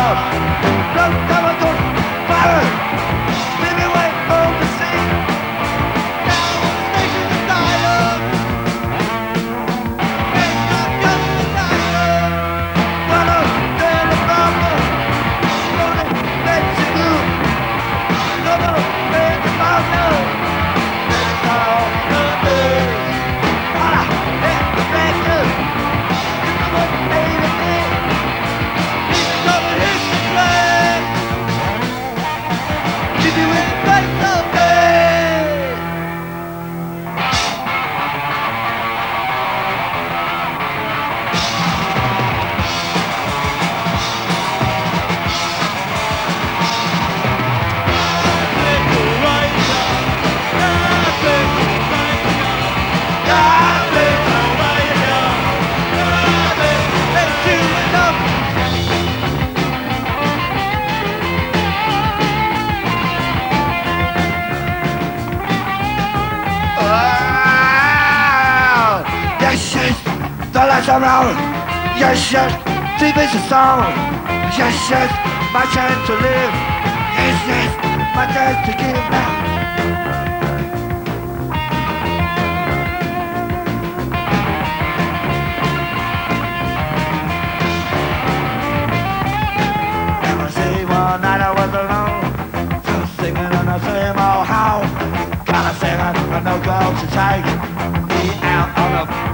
the lights are round. Yes, yes, deep is the song. Yes, yes, my chance to live. Yes, yes, my chance to give now. Never see one night I was alone, just singing on the same old house. Kinda singing, but no girl to take me out on the